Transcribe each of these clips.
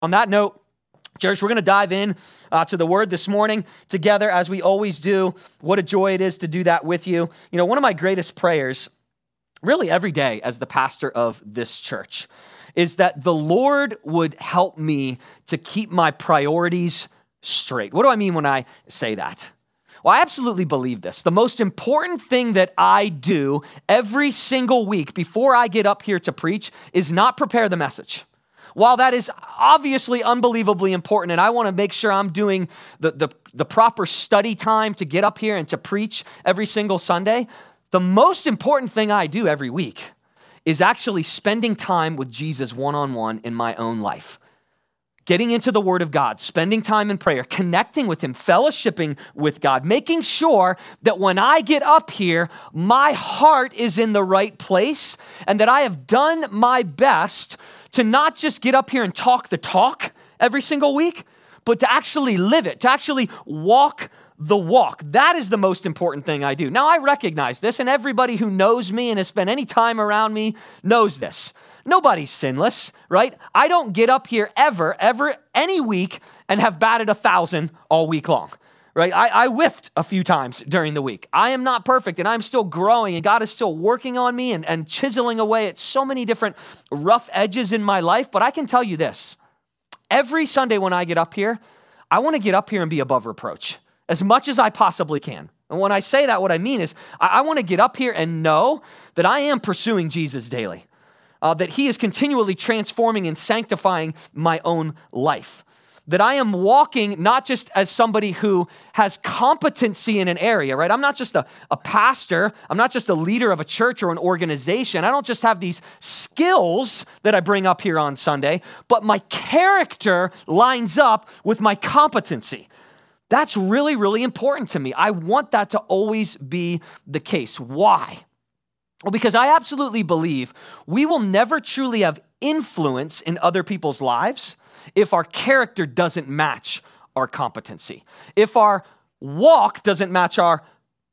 On that note, church, we're going to dive in to the word this morning together as we always do. What a joy it is to do that with you. You know, one of my greatest prayers, really every day as the pastor of this church, is that the Lord would help me to keep my priorities straight. What do I mean when I say that? Well, I absolutely believe this. The most important thing that I do every single week before I get up here to preach is not prepare the message. While that is obviously unbelievably important, and I want to make sure I'm doing the proper study time to get up here and to preach every single Sunday, the most important thing I do every week is actually spending time with Jesus one-on-one in my own life. Getting into the Word of God, spending time in prayer, connecting with Him, fellowshipping with God, making sure that when I get up here, my heart is in the right place and that I have done my best to not just get up here and talk the talk every single week, but to actually live it, to actually walk the walk. That is the most important thing I do. Now, I recognize this, and everybody who knows me and has spent any time around me knows this. Nobody's sinless, right? I don't get up here ever, any week and have batted 1,000 all week long, right? I whiffed a few times during the week. I am not perfect, and I'm still growing, and God is still working on me and chiseling away at so many different rough edges in my life. But I can tell you this, every Sunday when I get up here, I want to get up here and be above reproach as much as I possibly can. And when I say that, what I mean is I want to get up here and know that I am pursuing Jesus daily, that He is continually transforming and sanctifying my own life. That I am walking not just as somebody who has competency in an area, right? I'm not just a pastor. I'm not just a leader of a church or an organization. I don't just have these skills that I bring up here on Sunday, but my character lines up with my competency. That's really, really important to me. I want that to always be the case. Why? Well, because I absolutely believe we will never truly have influence in other people's lives if our character doesn't match our competency. If our walk doesn't match our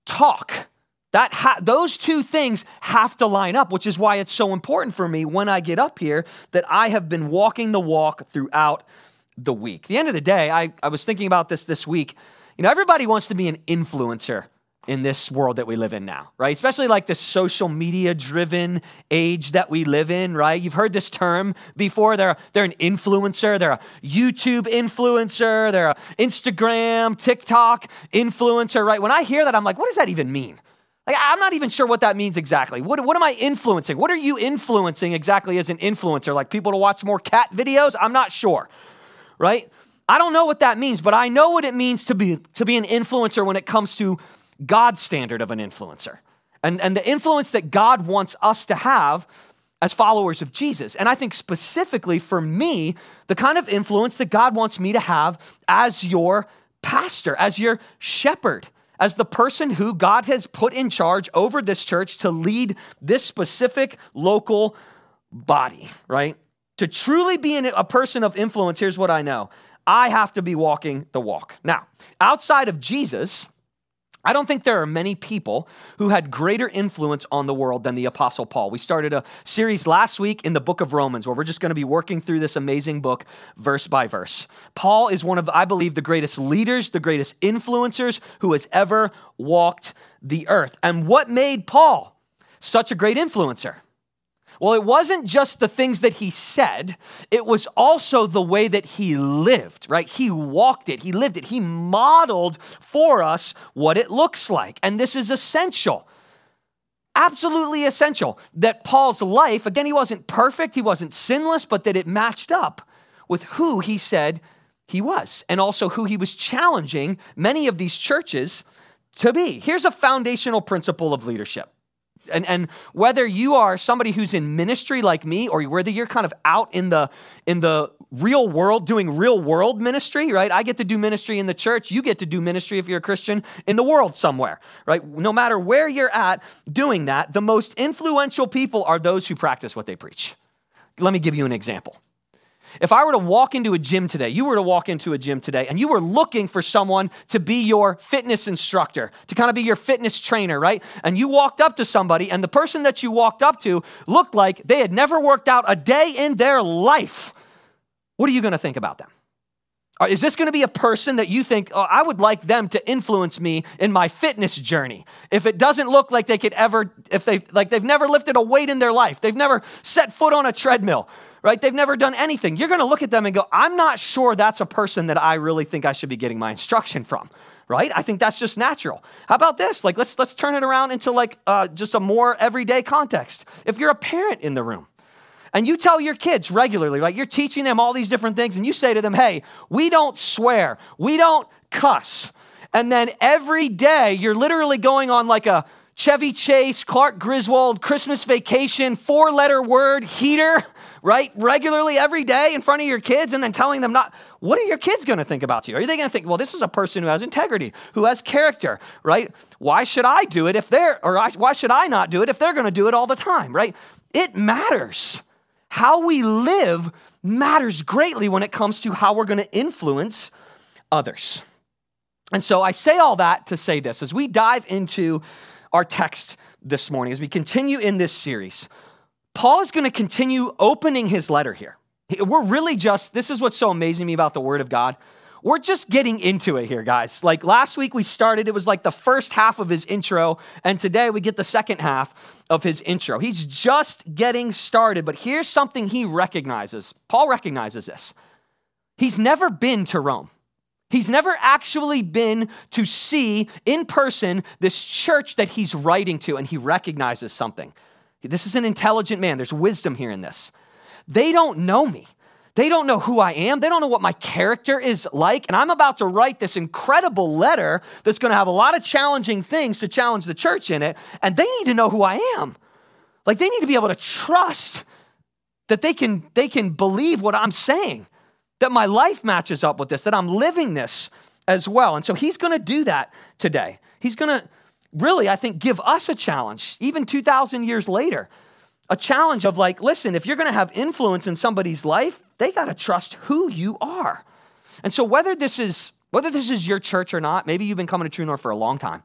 talk. Those two things have to line up, which is why it's so important for me when I get up here that I have been walking the walk throughout the week. At the end of the day, I was thinking about this week. You know, everybody wants to be an influencer in this world that we live in now, right? Especially like this social media driven age that we live in, right? You've heard this term before. They're an influencer. They're a YouTube influencer. They're an Instagram, TikTok influencer, right? When I hear that, I'm like, what does that even mean? Like, I'm not even sure what that means exactly. What am I influencing? What are you influencing exactly as an influencer? Like people to watch more cat videos? I'm not sure, right? I don't know what that means, but I know what it means to be an influencer when it comes to God's standard of an influencer and the influence that God wants us to have as followers of Jesus. And I think specifically for me, the kind of influence that God wants me to have as your pastor, as your shepherd, as the person who God has put in charge over this church to lead this specific local body, right? To truly be a person of influence, here's what I know. I have to be walking the walk. Now, outside of Jesus, I don't think there are many people who had greater influence on the world than the Apostle Paul. We started a series last week in the book of Romans where we're just going to be working through this amazing book verse by verse. Paul is one of, I believe, the greatest leaders, the greatest influencers who has ever walked the earth. And what made Paul such a great influencer? Well, it wasn't just the things that he said, it was also the way that he lived, right? He walked it, he lived it, he modeled for us what it looks like. And this is essential, absolutely essential, that Paul's life, again, he wasn't perfect, he wasn't sinless, but that it matched up with who he said he was, and also who he was challenging many of these churches to be. Here's a foundational principle of leadership. And whether you are somebody who's in ministry like me, or whether you're kind of out in the real world doing real world ministry, right? I get to do ministry in the church. You get to do ministry if you're a Christian in the world somewhere, right? No matter where you're at doing that, the most influential people are those who practice what they preach. Let me give you an example. If I were to walk into a gym today, you were to walk into a gym today, and you were looking for someone to be your fitness instructor, to kind of be your fitness trainer, right? And you walked up to somebody, and the person that you walked up to looked like they had never worked out a day in their life. what are you going to think about them? Is this going to be a person that you think, oh, I would like them to influence me in my fitness journey? If it doesn't look like they could ever, they've never lifted a weight in their life, they've never set foot on a treadmill, right? They've never done anything. You're going to look at them and go, I'm not sure that's a person that I really think I should be getting my instruction from, right? I think that's just natural. How about this? Like, let's turn it around into just a more everyday context. If you're a parent in the room, and you tell your kids regularly, like you're teaching them all these different things, and you say to them, hey, we don't swear, we don't cuss. And then every day you're literally going on like a Chevy Chase, Clark Griswold, Christmas Vacation, 4-letter word, heater, right? Regularly every day in front of your kids, and then telling them not. What are your kids going to think about you? Are they going to think, well, this is a person who has integrity, who has character, right? Why should I do it why should I not do it if they're going to do it all the time, right? It matters. How we live matters greatly when it comes to how we're going to influence others. And so I say all that to say this. As we dive into our text this morning, as we continue in this series, Paul is going to continue opening his letter here. We're really this is what's so amazing to me about the Word of God. We're just getting into it here, guys. Like last week we started, it was like the first half of his intro, and today we get the second half of his intro. He's just getting started, but here's something he recognizes. Paul recognizes this. He's never been to Rome. He's never actually been to see in person this church that he's writing to, and he recognizes something. This is an intelligent man. There's wisdom here in this. They don't know me. They don't know who I am. They don't know what my character is like. And I'm about to write this incredible letter that's going to have a lot of challenging things to challenge the church in it. And they need to know who I am. Like they need to be able to trust that they can believe what I'm saying, that my life matches up with this, that I'm living this as well. And so he's going to do that today. He's going to really, I think, give us a challenge, even 2,000 years later. A challenge of like, listen, if you're going to have influence in somebody's life, they got to trust who you are. And so whether this is your church or not, maybe you've been coming to True North for a long time,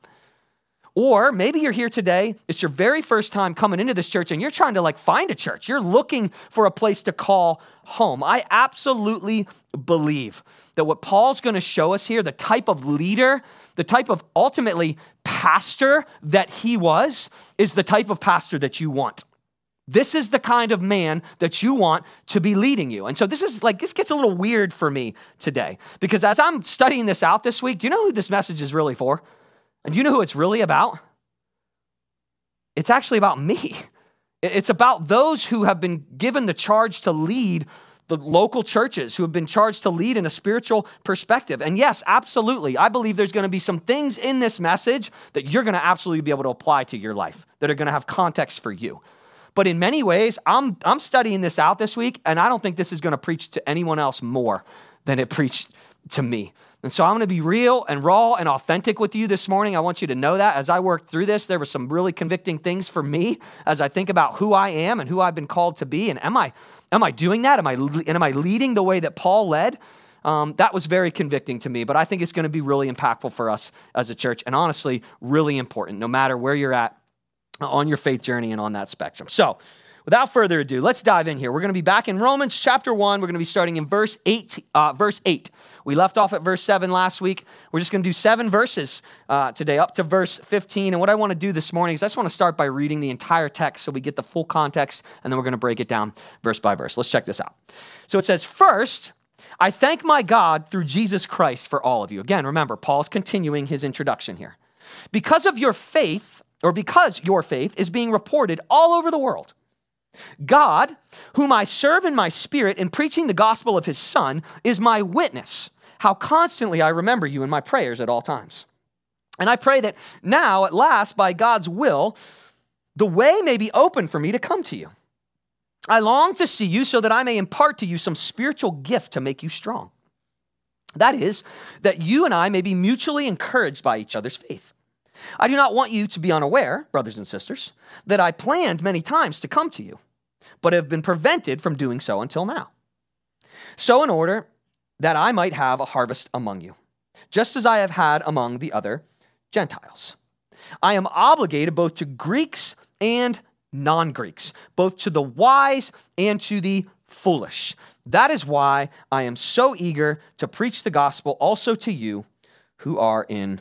or maybe you're here today, it's your very first time coming into this church and you're trying to like find a church. You're looking for a place to call home. I absolutely believe that what Paul's going to show us here, the type of leader, the type of ultimately pastor that he was, is the type of pastor that you want. This is the kind of man that you want to be leading you. And so this gets a little weird for me today, because as I'm studying this out this week, do you know who this message is really for? And do you know who it's really about? It's actually about me. It's about those who have been given the charge to lead the local churches, who have been charged to lead in a spiritual perspective. And yes, absolutely, I believe there's going to be some things in this message that you're going to absolutely be able to apply to your life, that are going to have context for you. But in many ways, I'm studying this out this week, and I don't think this is going to preach to anyone else more than it preached to me. And so I'm going to be real and raw and authentic with you this morning. I want you to know that as I worked through this, there were some really convicting things for me as I think about who I am and who I've been called to be. And am I doing that? Am I leading the way that Paul led? That was very convicting to me, but I think it's going to be really impactful for us as a church, and honestly, really important, no matter where you're at on your faith journey and on that spectrum. So without further ado, let's dive in here. We're going to be back in Romans chapter 1. We're going to be starting in verse 8. We left off at verse 7 last week. We're just going to do 7 verses today, up to verse 15. And what I want to do this morning is I just want to start by reading the entire text so we get the full context, and then we're going to break it down verse by verse. Let's check this out. So it says, "First, I thank my God through Jesus Christ for all of you." Again, remember, Paul's continuing his introduction here. Because your faith is being reported all over the world. God, whom I serve in my spirit in preaching the gospel of his Son, is my witness, how constantly I remember you in my prayers at all times. And I pray that now, at last, by God's will, the way may be open for me to come to you. I long to see you so that I may impart to you some spiritual gift to make you strong. That is, that you and I may be mutually encouraged by each other's faith. I do not want you to be unaware, brothers and sisters, that I planned many times to come to you, but have been prevented from doing so until now. So in order that I might have a harvest among you, just as I have had among the other Gentiles. I am obligated both to Greeks and non-Greeks, both to the wise and to the foolish. That is why I am so eager to preach the gospel also to you who are in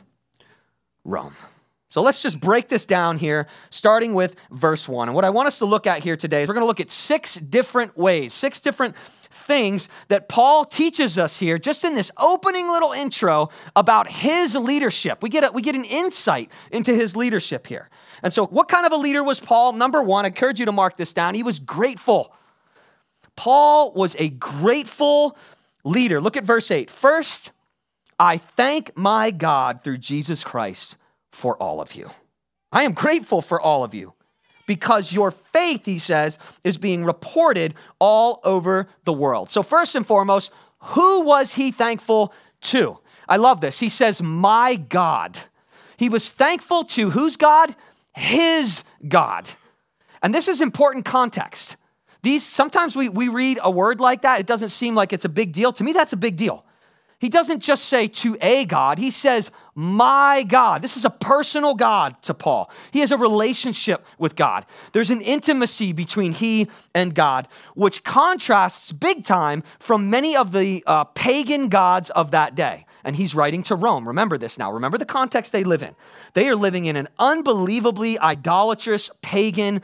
Rome. So let's just break this down here, starting with verse 1. And what I want us to look at here today is we're going to look at 6 different ways, 6 different things that Paul teaches us here just in this opening little intro about his leadership. We get an insight into his leadership here. And so what kind of a leader was Paul? Number 1, I encourage you to mark this down. He was grateful. Paul was a grateful leader. Look at verse 8. First, I thank my God through Jesus Christ for all of you. I am grateful for all of you because your faith, he says, is being reported all over the world. So first and foremost, who was he thankful to? I love this. He says, my God. He was thankful to whose God? His God. And this is important context. Sometimes we read a word like that. It doesn't seem like it's a big deal. To me, that's a big deal. He doesn't just say to a God. He says, my God. This is a personal God to Paul. He has a relationship with God. There's an intimacy between he and God, which contrasts big time from many of the pagan gods of that day. And he's writing to Rome. Remember this now. Remember the context they live in. They are living in an unbelievably idolatrous pagan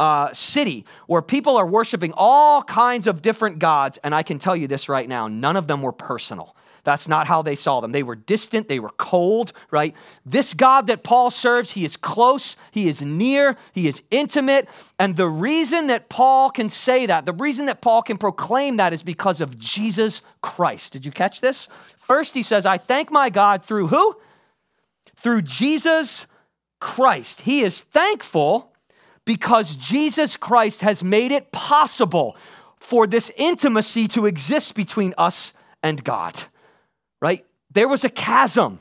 city where people are worshiping all kinds of different gods. And I can tell you this right now, none of them were personal. That's not how they saw them. They were distant. They were cold, right? This God that Paul serves, he is close. He is near. He is intimate. And the reason that Paul can say that, the reason that Paul can proclaim that is because of Jesus Christ. Did you catch this? First, he says, I thank my God through who? Through Jesus Christ. He is thankful because Jesus Christ has made it possible for this intimacy to exist between us and God. Right? There was a chasm.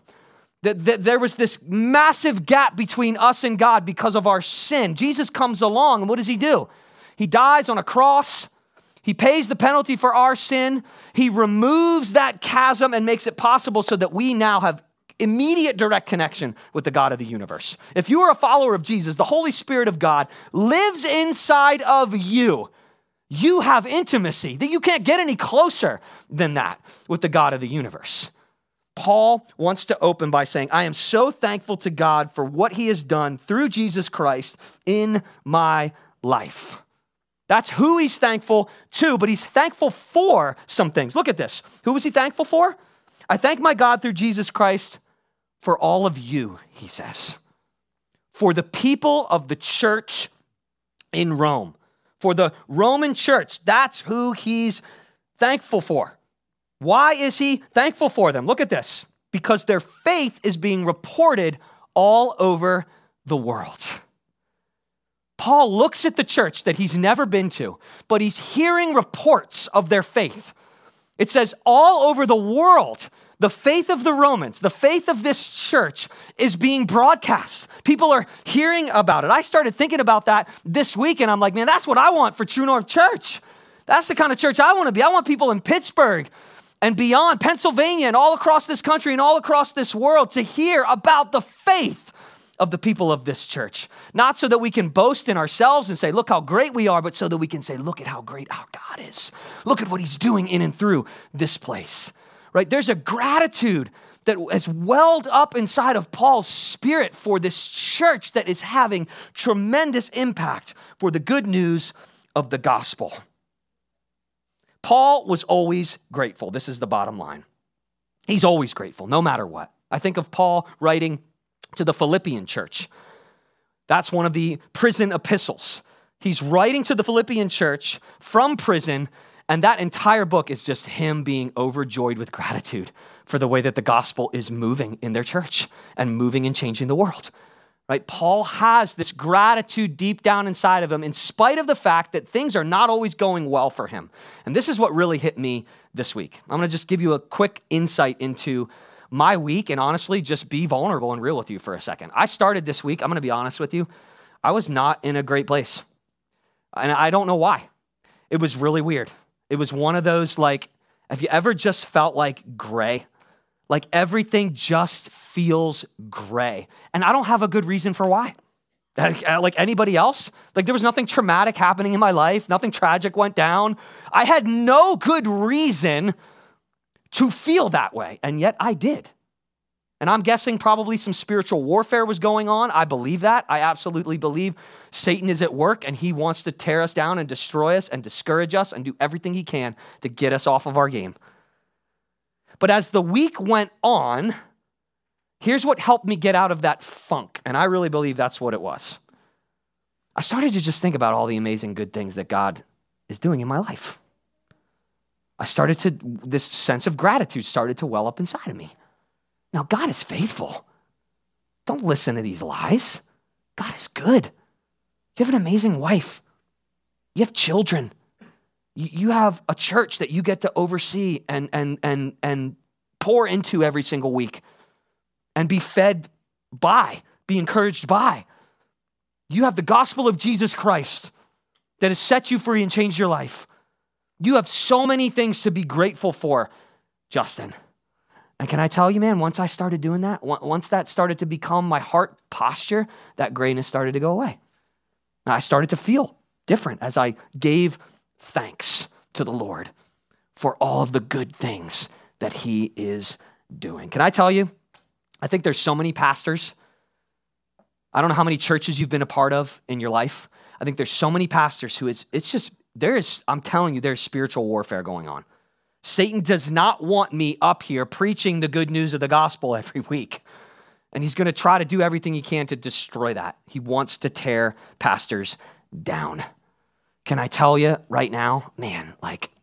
There was this massive gap between us and God because of our sin. Jesus comes along, and what does he do? He dies on a cross. He pays the penalty for our sin. He removes that chasm and makes it possible so that we now have immediate direct connection with the God of the universe. If you are a follower of Jesus, the Holy Spirit of God lives inside of you. You have intimacy that you can't get any closer than that with the God of the universe. Paul wants to open by saying, I am so thankful to God for what he has done through Jesus Christ in my life. That's who he's thankful to, but he's thankful for some things. Look at this. Who was he thankful for? I thank my God through Jesus Christ for all of you, he says. For the people of the church in Rome. For the Roman church, that's who he's thankful for. Why is he thankful for them? Look at this. Because their faith is being reported all over the world. Paul looks at the church that he's never been to, but he's hearing reports of their faith. It says all over the world, the faith of the Romans, the faith of this church is being broadcast. People are hearing about it. I started thinking about that this week, and I'm like, man, that's what I want for True North Church. That's the kind of church I want to be. I want people in Pittsburgh and beyond, Pennsylvania, and all across this country and all across this world to hear about the faith of the people of this church. Not so that we can boast in ourselves and say, look how great we are, but so that we can say, look at how great our God is. Look at what he's doing in and through this place. Right? There's a gratitude that has welled up inside of Paul's spirit for this church that is having tremendous impact for the good news of the gospel. Paul was always grateful. This is the bottom line. He's always grateful, no matter what. I think of Paul writing to the Philippian church. That's one of the prison epistles. He's writing to the Philippian church from prison, and that entire book is just him being overjoyed with gratitude for the way that the gospel is moving in their church and moving and changing the world. Right? Paul has this gratitude deep down inside of him in spite of the fact that things are not always going well for him. And this is what really hit me this week. I'm going to just give you a quick insight into my week and honestly just be vulnerable and real with you for a second. I started this week, I'm going to be honest with you, I was not in a great place. And I don't know why. It was really weird. It was one of those have you ever just felt like gray? Like everything just feels gray. And I don't have a good reason for why. like anybody else. Like there was nothing traumatic happening in my life. Nothing tragic went down. I had no good reason to feel that way. And yet I did. And I'm guessing probably some spiritual warfare was going on. I believe that. I absolutely believe Satan is at work and he wants to tear us down and destroy us and discourage us and do everything he can to get us off of our game. But as the week went on, here's what helped me get out of that funk. And I really believe that's what it was. I started to just think about all the amazing good things that God is doing in my life. This sense of gratitude started to well up inside of me. Now, God is faithful. Don't listen to these lies. God is good. You have an amazing wife. You have children. You have a church that you get to oversee and pour into every single week and be fed by, be encouraged by. You have the gospel of Jesus Christ that has set you free and changed your life. You have so many things to be grateful for, Justin. And can I tell you, man, once I started doing that, once that started to become my heart posture, that grayness started to go away. I started to feel different as I gave thanks to the Lord for all of the good things that he is doing. Can I tell you, I think there's so many pastors. I don't know how many churches you've been a part of in your life. I think there's so many pastors I'm telling you, there's spiritual warfare going on. Satan does not want me up here preaching the good news of the gospel every week. And he's going to try to do everything he can to destroy that. He wants to tear pastors down. Can I tell you right now, man, like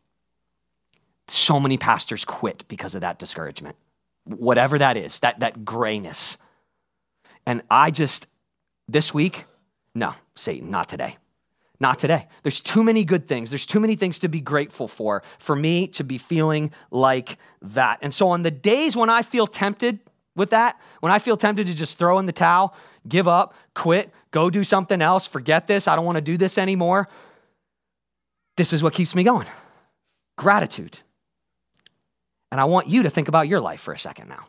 so many pastors quit because of that discouragement. Whatever that is, that grayness. And this week, no, Satan, not today. Not today. There's too many good things. There's too many things to be grateful for me to be feeling like that. And so on the days when I feel tempted with that, when I feel tempted to just throw in the towel, give up, quit, go do something else, forget this, I don't want to do this anymore, this is what keeps me going. Gratitude. And I want you to think about your life for a second now.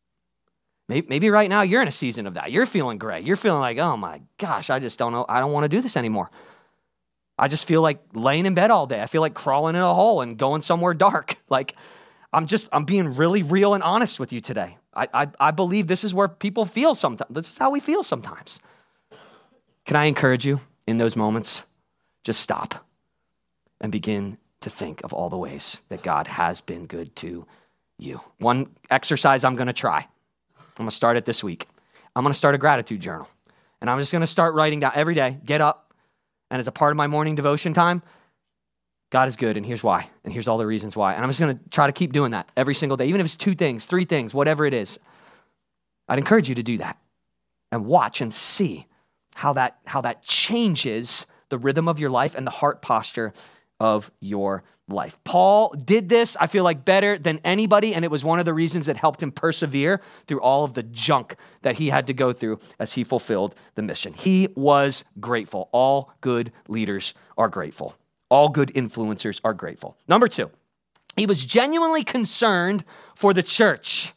Maybe right now you're in a season of that. You're feeling gray. You're feeling like, oh my gosh, I just don't know. I don't want to do this anymore. I just feel like laying in bed all day. I feel like crawling in a hole and going somewhere dark. Like I'm being really real and honest with you today. I believe this is where people feel sometimes. This is how we feel sometimes. Can I encourage you in those moments? Just stop and begin to think of all the ways that God has been good to you. One exercise I'm going to try. I'm going to start it this week. I'm going to start a gratitude journal. And I'm just going to start writing down every day, get up, and as a part of my morning devotion time, God is good, and here's why, and here's all the reasons why. And I'm just going to try to keep doing that every single day, even if it's 2 things, 3 things, whatever it is. I'd encourage you to do that and watch and see how that changes the rhythm of your life and the heart posture of your life. Paul did this, I feel like, better than anybody, and it was one of the reasons that helped him persevere through all of the junk that he had to go through as he fulfilled the mission. He was grateful. All good leaders are grateful. All good influencers are grateful. Number 2, he was genuinely concerned for the church.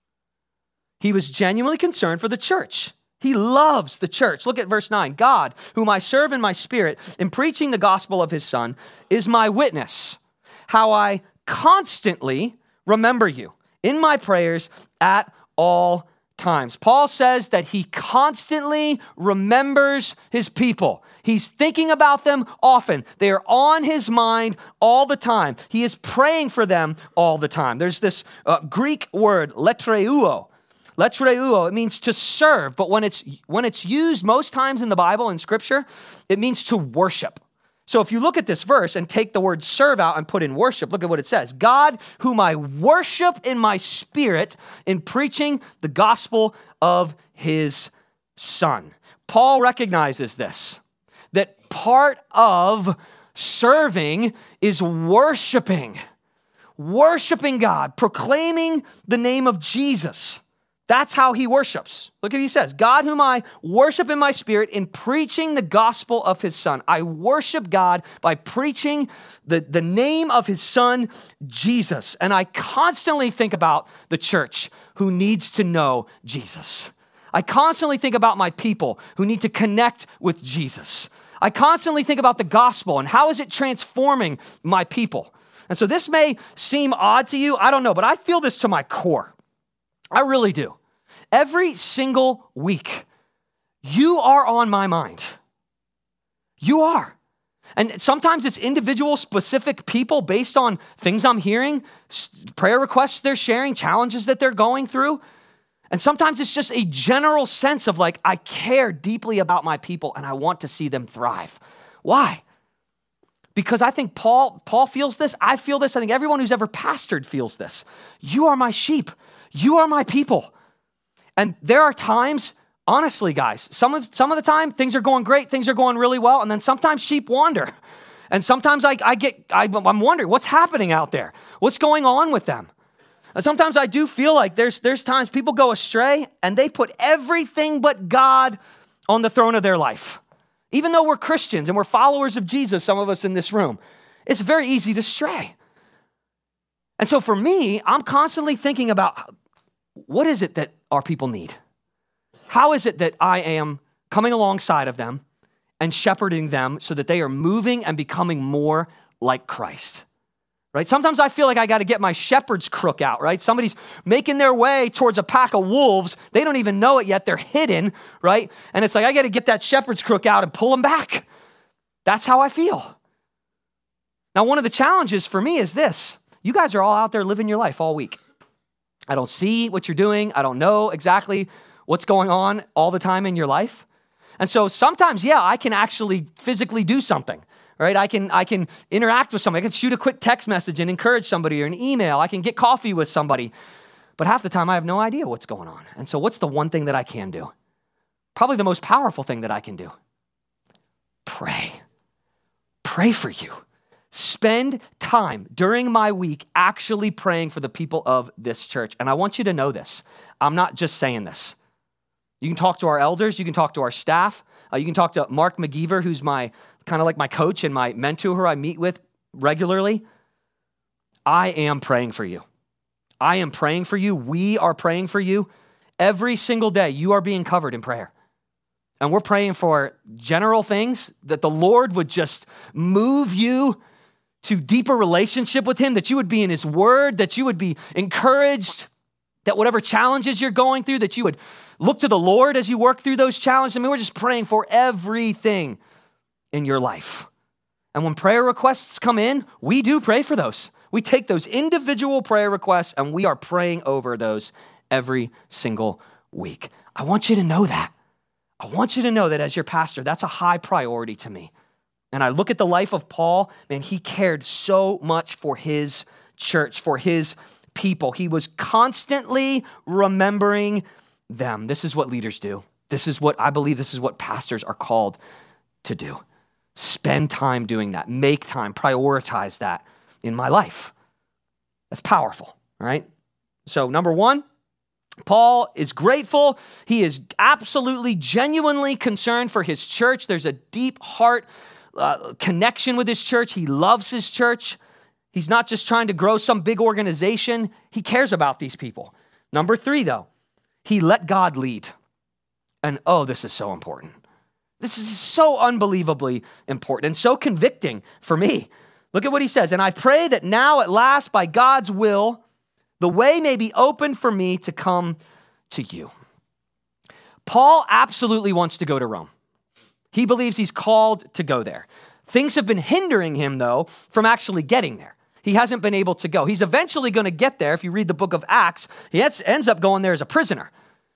He was genuinely concerned for the church. He loves the church. Look at verse 9. God, whom I serve in my spirit in preaching the gospel of his Son, is my witness, how I constantly remember you in my prayers at all times. Paul says that he constantly remembers his people. He's thinking about them often. They are on his mind all the time. He is praying for them all the time. There's this Greek word, latreuo. Latreuo, it means to serve, but when it's used most times in the Bible and Scripture, it means to worship. So if you look at this verse and take the word serve out and put in worship, look at what it says. God, whom I worship in my spirit in preaching the gospel of his Son. Paul recognizes this, that part of serving is worshiping God, proclaiming the name of Jesus. That's how he worships. Look at what he says. God, whom I worship in my spirit in preaching the gospel of his Son. I worship God by preaching the name of his Son, Jesus. And I constantly think about the church who needs to know Jesus. I constantly think about my people who need to connect with Jesus. I constantly think about the gospel and how is it transforming my people. And so this may seem odd to you, I don't know, but I feel this to my core. I really do. Every single week, you are on my mind. You are. And sometimes it's individual specific people based on things I'm hearing, prayer requests they're sharing, challenges that they're going through. And sometimes it's just a general sense of like, I care deeply about my people and I want to see them thrive. Why? Because I think Paul feels this. I feel this. I think everyone who's ever pastored feels this. You are my sheep. You are my people. And there are times, honestly, guys, some of the time things are going great, things are going really well, and then sometimes sheep wander. And sometimes I'm wondering what's happening out there. What's going on with them? And sometimes I do feel like there's times people go astray and they put everything but God on the throne of their life. Even though we're Christians and we're followers of Jesus, some of us in this room, it's very easy to stray. And so for me, I'm constantly thinking about what is it that our people need? How is it that I am coming alongside of them and shepherding them so that they are moving and becoming more like Christ? Right? Sometimes I feel like I got to get my shepherd's crook out, right? Somebody's making their way towards a pack of wolves. They don't even know it yet. They're hidden, right? And it's like, I got to get that shepherd's crook out and pull them back. That's how I feel. Now, one of the challenges for me is this. You guys are all out there living your life all week. I don't see what you're doing. I don't know exactly what's going on all the time in your life. And so sometimes, yeah, I can actually physically do something. Right? I can interact with somebody. I can shoot a quick text message and encourage somebody or an email. I can get coffee with somebody. But half the time I have no idea what's going on. And so what's the one thing that I can do? Probably the most powerful thing that I can do. Pray. Pray for you. Spend time during my week actually praying for the people of this church. And I want you to know this. I'm not just saying this. You can talk to our elders. You can talk to our staff. You can talk to Mark McGeever, who's my kind of like my coach and my mentor who I meet with regularly. I am praying for you. I am praying for you. We are praying for you. Every single day, you are being covered in prayer. And we're praying for general things, that the Lord would just move you to deeper relationship with him, that you would be in his word, that you would be encouraged, that whatever challenges you're going through, that you would look to the Lord as you work through those challenges. I mean, we're just praying for everything in your life. And when prayer requests come in, we do pray for those. We take those individual prayer requests and we are praying over those every single week. I want you to know that. I want you to know that as your pastor, that's a high priority to me. And I look at the life of Paul, man, he cared so much for his church, for his people. He was constantly remembering them. This is what leaders do. This is what pastors are called to do. Spend time doing that. Make time. Prioritize that in my life. That's powerful, all right? So number one, Paul is grateful. He is absolutely, genuinely concerned for his church. There's a deep heart connection with his church. He loves his church. He's not just trying to grow some big organization. He cares about these people. Number three, though, he let God lead. And this is so important. This is so unbelievably important and so convicting for me. Look at what he says. And I pray that now at last, by God's will, the way may be opened for me to come to you. Paul absolutely wants to go to Rome. He believes he's called to go there. Things have been hindering him, though, from actually getting there. He hasn't been able to go. He's eventually going to get there. If you read the book of Acts, he ends up going there as a prisoner.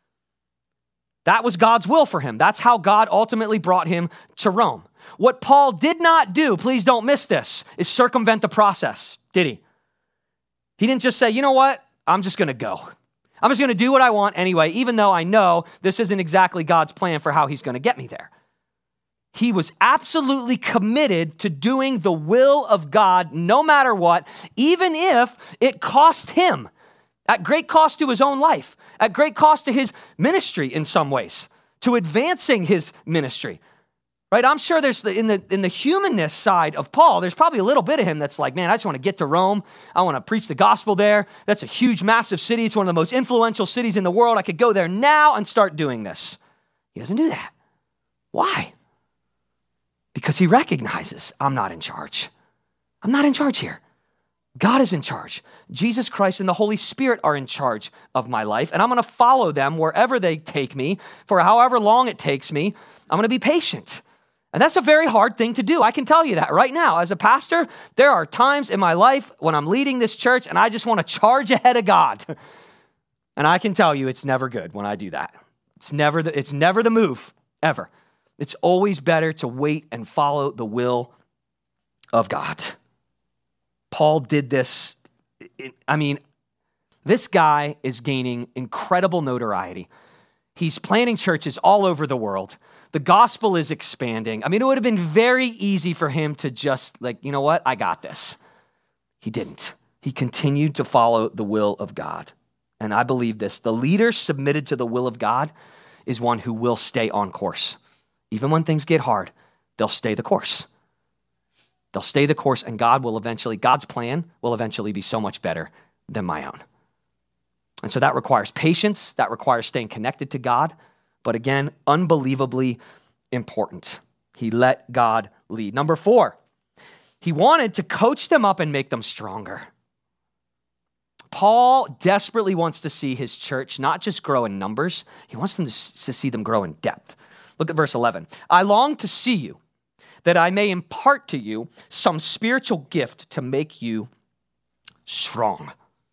That was God's will for him. That's how God ultimately brought him to Rome. What Paul did not do, please don't miss this, is circumvent the process, did he? He didn't just say, you know what, I'm just going to go. I'm just going to do what I want anyway, even though I know this isn't exactly God's plan for how he's going to get me there. He was absolutely committed to doing the will of God no matter what, even if it cost him, at great cost to his own life, at great cost to his ministry in some ways, to advancing his ministry. right? I'm sure there's in the humanness side of Paul, there's probably a little bit of him that's like, man, I just want to get to Rome. I want to preach the gospel there. That's a huge, massive city. It's one of the most influential cities in the world. I could go there now and start doing this. He doesn't do that. Why? Because he recognizes I'm not in charge. I'm not in charge here. God is in charge. Jesus Christ and the Holy Spirit are in charge of my life, and I'm going to follow them wherever they take me for however long it takes me. I'm going to be patient. And that's a very hard thing to do. I can tell you that right now. As a pastor, there are times in my life when I'm leading this church and I just want to charge ahead of God. And I can tell you it's never good when I do that. It's never the move, ever. It's always better to wait and follow the will of God. Paul did this. This guy is gaining incredible notoriety. He's planting churches all over the world. The gospel is expanding. It would have been very easy for him to just you know what? I got this. He didn't. He continued to follow the will of God. And I believe this. The leader submitted to the will of God is one who will stay on course. Even when things get hard, they'll stay the course. They'll stay the course, and God's plan will eventually be so much better than my own. And so that requires patience. That requires staying connected to God. But again, unbelievably important. He let God lead. Number 4, he wanted to coach them up and make them stronger. Paul desperately wants to see his church not just grow in numbers, he wants them to see them grow in depth. Look at verse 11. I long to see you, that I may impart to you some spiritual gift to make you strong.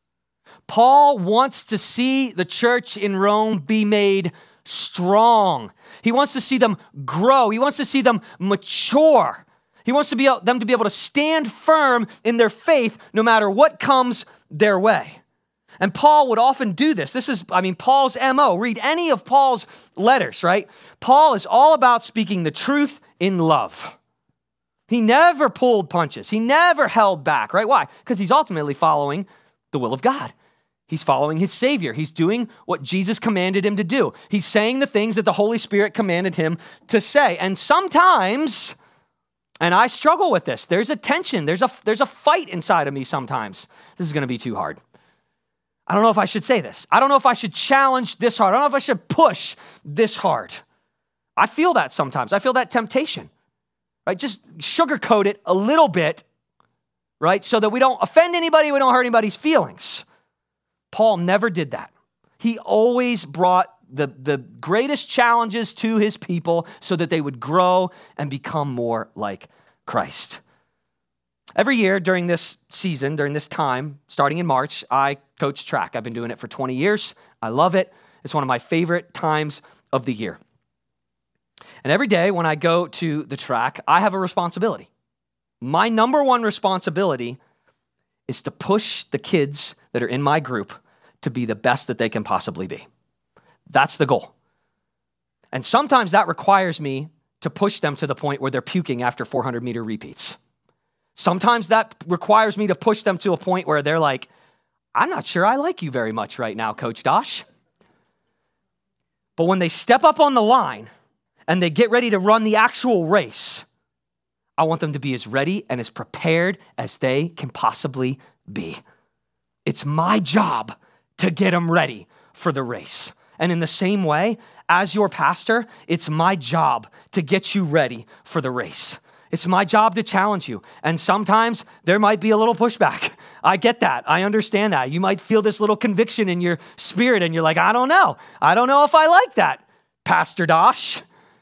Paul wants to see the church in Rome be made strong. He wants to see them grow. He wants to see them mature. He wants them to be able to stand firm in their faith no matter what comes their way. And Paul would often do this. This is, Paul's MO. Read any of Paul's letters, right? Paul is all about speaking the truth in love. He never pulled punches. He never held back, right? Why? Because he's ultimately following the will of God. He's following his Savior. He's doing what Jesus commanded him to do. He's saying the things that the Holy Spirit commanded him to say. And sometimes, and I struggle with this, there's a tension. There's a fight inside of me sometimes. This is going to be too hard. I don't know if I should say this. I don't know if I should challenge this hard. I don't know if I should push this hard. I feel that sometimes. I feel that temptation, right? Just sugarcoat it a little bit, right? So that we don't offend anybody, we don't hurt anybody's feelings. Paul never did that. He always brought the greatest challenges to his people so that they would grow and become more like Christ. Every year during this season, during this time, starting in March, I coach track. I've been doing it for 20 years. I love it. It's one of my favorite times of the year. And every day when I go to the track, I have a responsibility. My number one responsibility is to push the kids that are in my group to be the best that they can possibly be. That's the goal. And sometimes that requires me to push them to the point where they're puking after 400-meter repeats. Sometimes that requires me to push them to a point where they're like, I'm not sure I like you very much right now, Coach Dosh. But when they step up on the line and they get ready to run the actual race, I want them to be as ready and as prepared as they can possibly be. It's my job to get them ready for the race. And in the same way, as your pastor, it's my job to get you ready for the race. It's my job to challenge you. And sometimes there might be a little pushback. I get that. I understand that. You might feel this little conviction in your spirit and you're like, I don't know. I don't know if I like that, Pastor Dosh.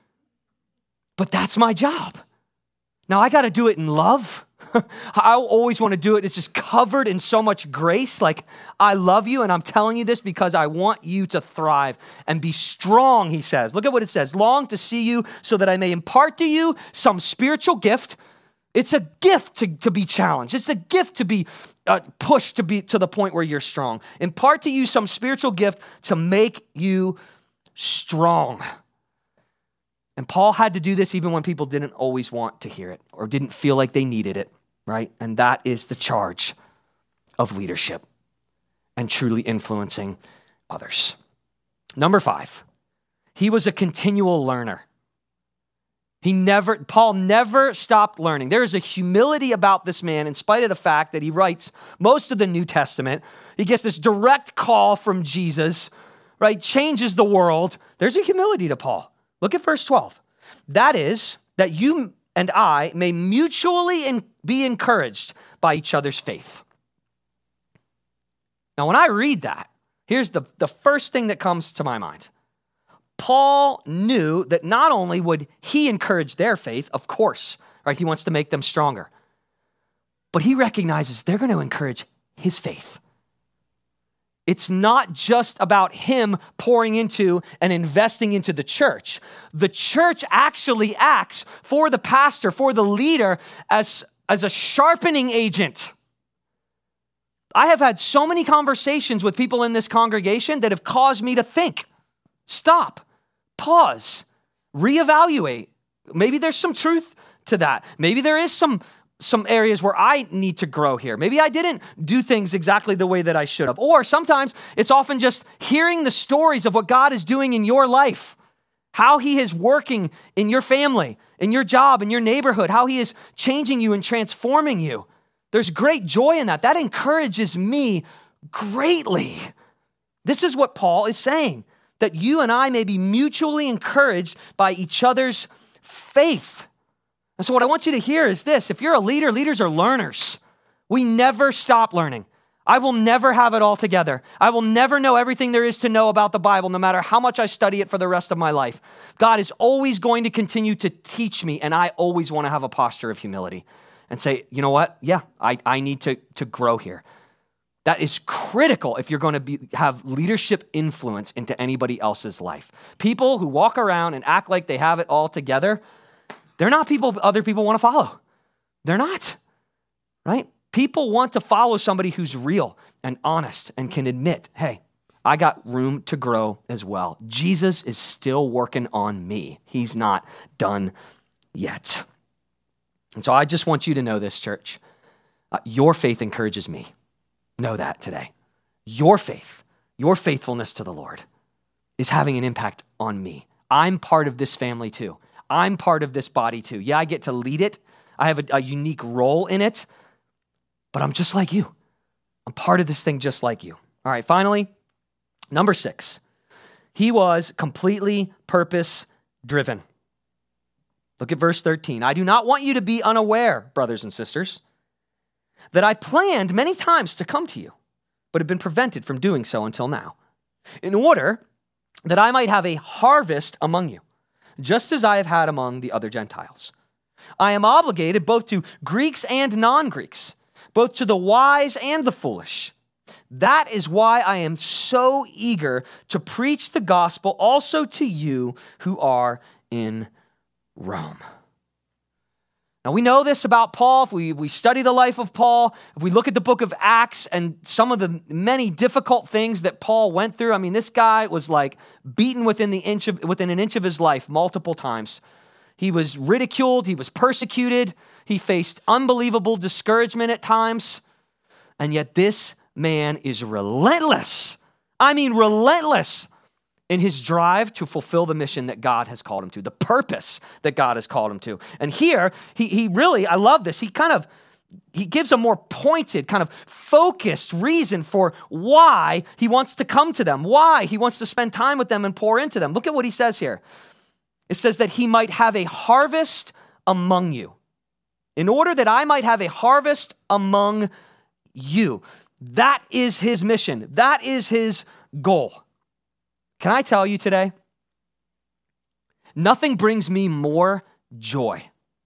But that's my job. Now I got to do it in love. I always want to do it. It's just covered in so much grace. Like, I love you, and I'm telling you this because I want you to thrive and be strong, he says. Look at what it says. Long to see you so that I may impart to you some spiritual gift. It's a gift to be challenged. It's a gift to be pushed to be to the point where you're strong. Impart to you some spiritual gift to make you strong. And Paul had to do this even when people didn't always want to hear it or didn't feel like they needed it, right? And that is the charge of leadership and truly influencing others. Number 5, he was a continual learner. Paul never stopped learning. There is a humility about this man in spite of the fact that he writes most of the New Testament. He gets this direct call from Jesus, right? Changes the world. There's a humility to Paul. Look at verse 12. That is, that you and I may mutually be encouraged by each other's faith. Now, when I read that, here's the first thing that comes to my mind. Paul knew that not only would he encourage their faith, of course, right? He wants to make them stronger, but he recognizes they're going to encourage his faith. It's not just about him pouring into and investing into the church. The church actually acts for the pastor, for the leader, as a sharpening agent. I have had so many conversations with people in this congregation that have caused me to think, stop, pause, reevaluate. Maybe there's some truth to that. Maybe there is some areas where I need to grow here. Maybe I didn't do things exactly the way that I should have. Or sometimes it's often just hearing the stories of what God is doing in your life, how he is working in your family, in your job, in your neighborhood, how he is changing you and transforming you. There's great joy in that. That encourages me greatly. This is what Paul is saying, that you and I may be mutually encouraged by each other's faith. And so what I want you to hear is this. If you're a leader, leaders are learners. We never stop learning. I will never have it all together. I will never know everything there is to know about the Bible, no matter how much I study it for the rest of my life. God is always going to continue to teach me, and I always want to have a posture of humility and say, you know what? Yeah, I need to grow here. That is critical if you're going to have leadership influence into anybody else's life. People who walk around and act like they have it all together, they're not people other people want to follow. They're not, right? People want to follow somebody who's real and honest and can admit, hey, I got room to grow as well. Jesus is still working on me. He's not done yet. And so I just want you to know this, church. Your faith encourages me. Know that today. Your faith, your faithfulness to the Lord is having an impact on me. I'm part of this family too. I'm part of this body too. Yeah, I get to lead it. I have a unique role in it, but I'm just like you. I'm part of this thing just like you. All right, finally, number 6. He was completely purpose-driven. Look at verse 13. I do not want you to be unaware, brothers and sisters, that I planned many times to come to you, but have been prevented from doing so until now, in order that I might have a harvest among you, just as I have had among the other Gentiles. I am obligated both to Greeks and non-Greeks, both to the wise and the foolish. That is why I am so eager to preach the gospel also to you who are in Rome. Now, we know this about Paul. If we study the life of Paul, if we look at the book of Acts and some of the many difficult things that Paul went through, I mean, this guy was like beaten within an inch of his life multiple times. He was ridiculed. He was persecuted. He faced unbelievable discouragement at times. And yet this man is relentless. I mean, relentless in his drive to fulfill the mission that God has called him to, the purpose that God has called him to. And here, he really, I love this, he gives a more pointed, kind of focused reason for why he wants to come to them, why he wants to spend time with them and pour into them. Look at what he says here. It says that he might have a harvest among you, in order that I might have a harvest among you. That is his mission. That is his goal. Can I tell you today? Nothing brings me more joy.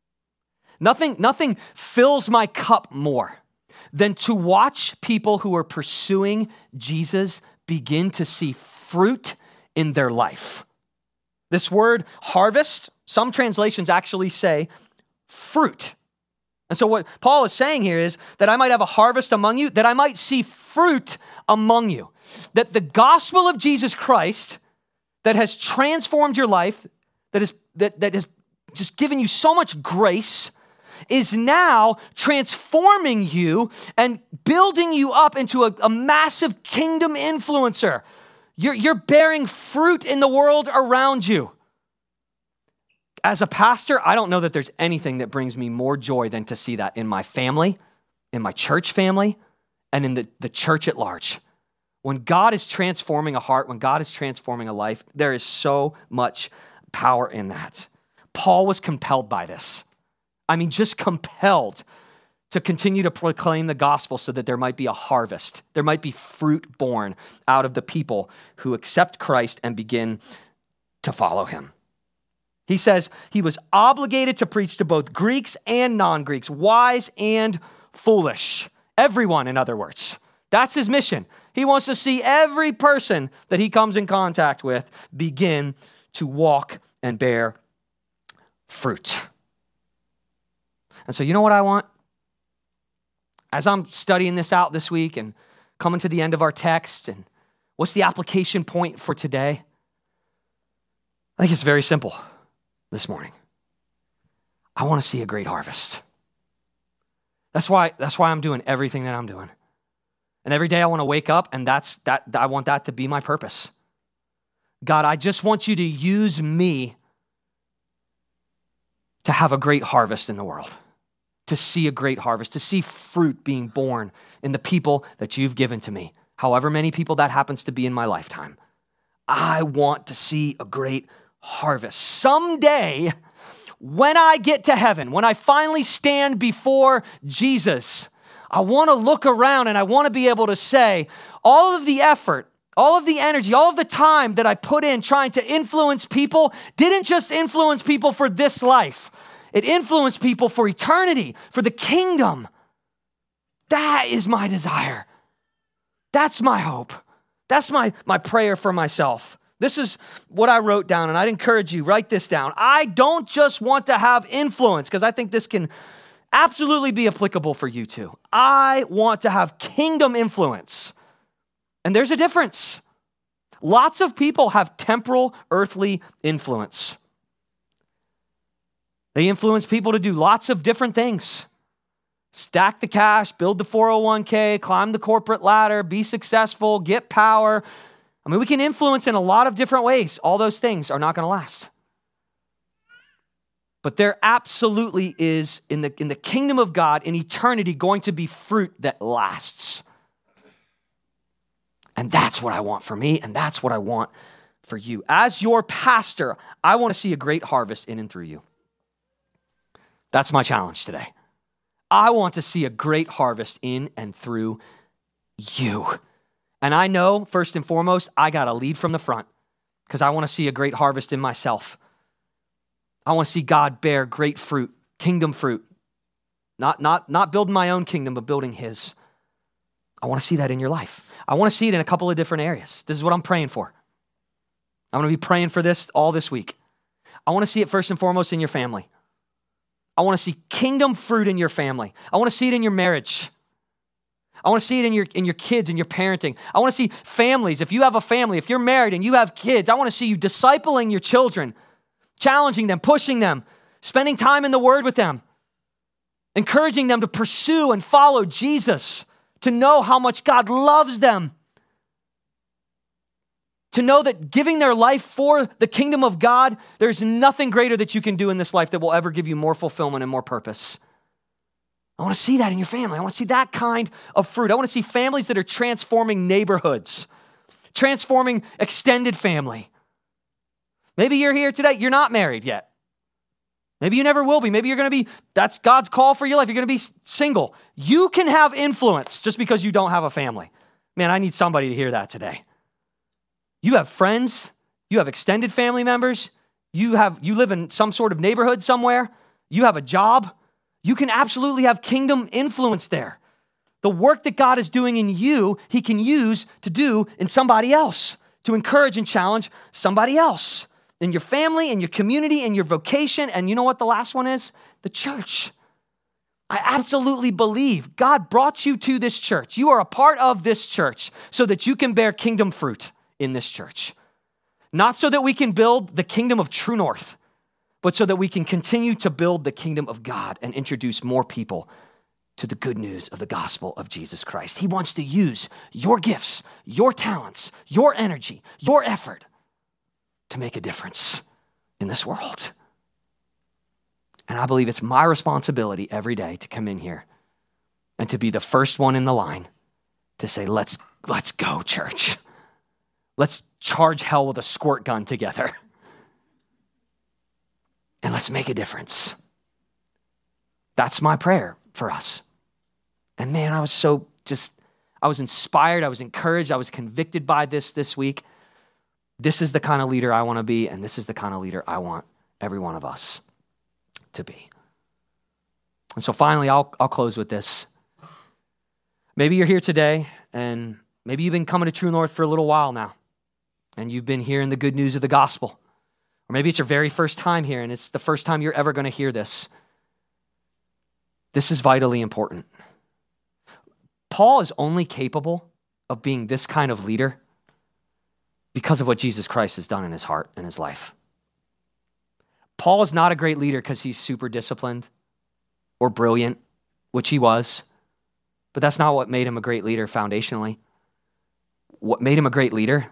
Nothing fills my cup more than to watch people who are pursuing Jesus begin to see fruit in their life. This word harvest, some translations actually say fruit. And so what Paul is saying here is that I might have a harvest among you, that I might see fruit among you. That the gospel of Jesus Christ that has transformed your life, that has just given you so much grace, is now transforming you and building you up into a massive kingdom influencer. You're bearing fruit in the world around you. As a pastor, I don't know that there's anything that brings me more joy than to see that in my family, in my church family, and in the church at large. When God is transforming a heart, when God is transforming a life, there is so much power in that. Paul was compelled by this. I mean, just compelled to continue to proclaim the gospel so that there might be a harvest. There might be fruit born out of the people who accept Christ and begin to follow him. He says he was obligated to preach to both Greeks and non-Greeks, wise and foolish. Everyone, in other words. That's his mission. He wants to see every person that he comes in contact with begin to walk and bear fruit. And so you know what I want? As I'm studying this out this week and coming to the end of our text, and what's the application point for today? I think it's very simple this morning. I want to see a great harvest. That's why I'm doing everything that I'm doing. And every day I want to wake up, and I want that to be my purpose. God, I just want you to use me to have a great harvest in the world, to see a great harvest, to see fruit being born in the people that you've given to me, however many people that happens to be in my lifetime. I want to see a great harvest. Someday, when I get to heaven, when I finally stand before Jesus, I want to look around and I want to be able to say, all of the effort, all of the energy, all of the time that I put in trying to influence people didn't just influence people for this life. It influenced people for eternity, for the kingdom. That is my desire. That's my hope. That's my prayer for myself. This is what I wrote down, and I'd encourage you, write this down. I don't just want to have influence, because I think this can absolutely be applicable for you too. I want to have kingdom influence. And there's a difference. Lots of people have temporal, earthly influence. They influence people to do lots of different things. Stack the cash, build the 401k, climb the corporate ladder, be successful, get power. I mean, we can influence in a lot of different ways. All those things are not going to last. But there absolutely is, in the kingdom of God, in eternity, going to be fruit that lasts. And that's what I want for me, and that's what I want for you. As your pastor, I want to see a great harvest in and through you. That's my challenge today. I want to see a great harvest in and through you. And I know, first and foremost, I got to lead from the front because I want to see a great harvest in myself. I want to see God bear great fruit, kingdom fruit. Not building my own kingdom, but building his. I want to see that in your life. I want to see it in a couple of different areas. This is what I'm praying for. I'm going to be praying for this all this week. I want to see it first and foremost in your family. I want to see kingdom fruit in your family. I want to see it in your marriage. I want to see it in your kids and your parenting. I want to see families. If you have a family, if you're married and you have kids, I want to see you discipling your children, challenging them, pushing them, spending time in the Word with them, encouraging them to pursue and follow Jesus, to know how much God loves them, to know that giving their life for the kingdom of God, there's nothing greater that you can do in this life that will ever give you more fulfillment and more purpose. I want to see that in your family. I want to see that kind of fruit. I want to see families that are transforming neighborhoods, transforming extended family. Maybe you're here today, you're not married yet. Maybe you never will be. Maybe you're going to be, that's God's call for your life. You're going to be single. You can have influence just because you don't have a family. Man, I need somebody to hear that today. You have friends, you have extended family members, you live in some sort of neighborhood somewhere, you have a job. You can absolutely have kingdom influence there. The work that God is doing in you, he can use to do in somebody else, to encourage and challenge somebody else. In your family, in your community, in your vocation, and you know what the last one is? The church. I absolutely believe God brought you to this church. You are a part of this church so that you can bear kingdom fruit in this church. Not so that we can build the kingdom of True North, but so that we can continue to build the kingdom of God and introduce more people to the good news of the gospel of Jesus Christ. He wants to use your gifts, your talents, your energy, your effort to make a difference in this world. And I believe it's my responsibility every day to come in here and to be the first one in the line to say, let's go, church. Let's charge hell with a squirt gun together. And let's make a difference. That's my prayer for us. And man, I was inspired, I was encouraged, I was convicted by this week. This is the kind of leader I want to be, and this is the kind of leader I want every one of us to be. And so finally, I'll close with this. Maybe you're here today, and maybe you've been coming to True North for a little while now, and you've been hearing the good news of the gospel. Or maybe it's your very first time here, and it's the first time you're ever going to hear this. This is vitally important. Paul is only capable of being this kind of leader because of what Jesus Christ has done in his heart and his life. Paul is not a great leader because he's super disciplined or brilliant, which he was, but that's not what made him a great leader foundationally. What made him a great leader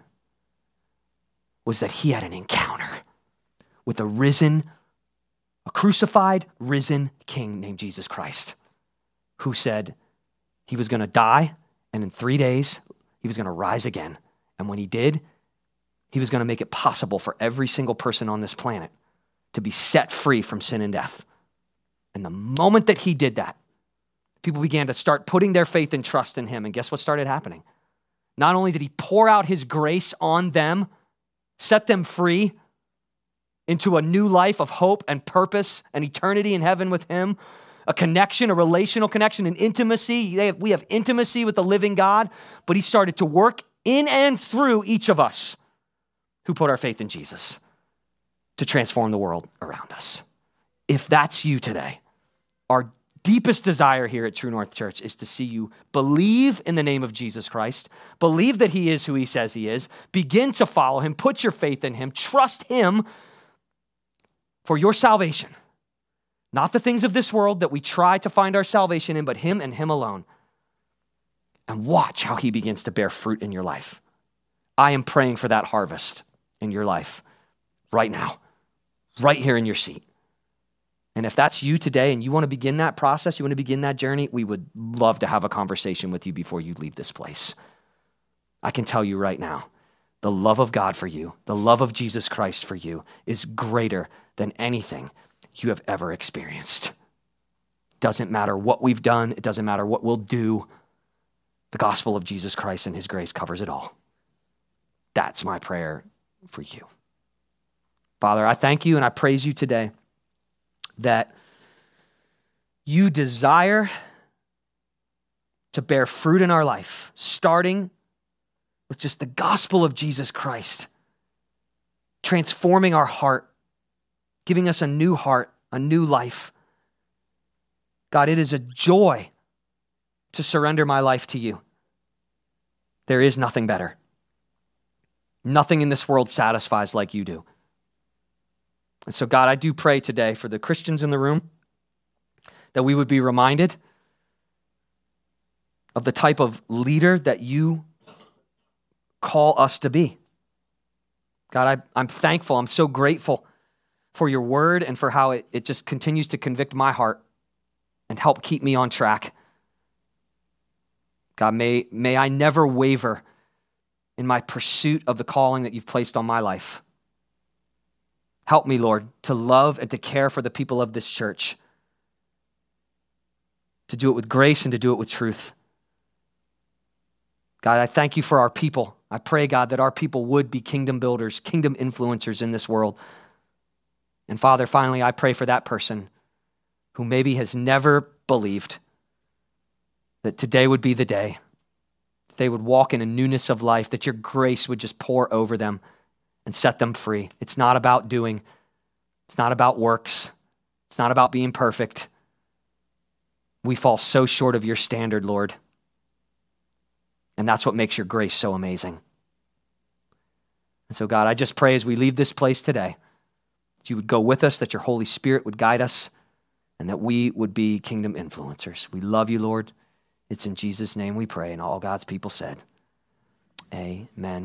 was that he had an encounter with a crucified, risen king named Jesus Christ, who said he was going to die, and in 3 days, he was going to rise again. And when he did, he was going to make it possible for every single person on this planet to be set free from sin and death. And the moment that he did that, people began to start putting their faith and trust in him. And guess what started happening? Not only did he pour out his grace on them, set them free into a new life of hope and purpose and eternity in heaven with him, a connection, a relational connection, an intimacy. We have intimacy with the living God, but he started to work in and through each of us who put our faith in Jesus to transform the world around us. If that's you today, our deepest desire here at True North Church is to see you believe in the name of Jesus Christ, believe that he is who he says he is, begin to follow him, put your faith in him, trust him for your salvation. Not the things of this world that we try to find our salvation in, but him and him alone. And watch how he begins to bear fruit in your life. I am praying for that harvest in your life right now, right here in your seat. And if that's you today and you want to begin that process, you want to begin that journey, we would love to have a conversation with you before you leave this place. I can tell you right now, the love of God for you, the love of Jesus Christ for you is greater than anything you have ever experienced. Doesn't matter what we've done. It doesn't matter what we'll do. The gospel of Jesus Christ and his grace covers it all. That's my prayer for you. Father, I thank you and I praise you today that you desire to bear fruit in our life, starting with just the gospel of Jesus Christ, transforming our heart, giving us a new heart, a new life. God, it is a joy to surrender my life to you. There is nothing better. Nothing in this world satisfies like you do. And so, God, I do pray today for the Christians in the room that we would be reminded of the type of leader that you call us to be. God, I'm thankful. I'm so grateful for your word and for how it just continues to convict my heart and help keep me on track. God, may I never waver in my pursuit of the calling that you've placed on my life. Help me, Lord, to love and to care for the people of this church, to do it with grace and to do it with truth. God, I thank you for our people. I pray, God, that our people would be kingdom builders, kingdom influencers in this world. And Father, finally, I pray for that person who maybe has never believed that today would be the day that they would walk in a newness of life, that your grace would just pour over them and set them free. It's not about doing. It's not about works. It's not about being perfect. We fall so short of your standard, Lord. And that's what makes your grace so amazing. And so, God, I just pray as we leave this place today, that you would go with us, that your Holy Spirit would guide us, and that we would be kingdom influencers. We love you, Lord. It's in Jesus' name we pray, and all God's people said, amen.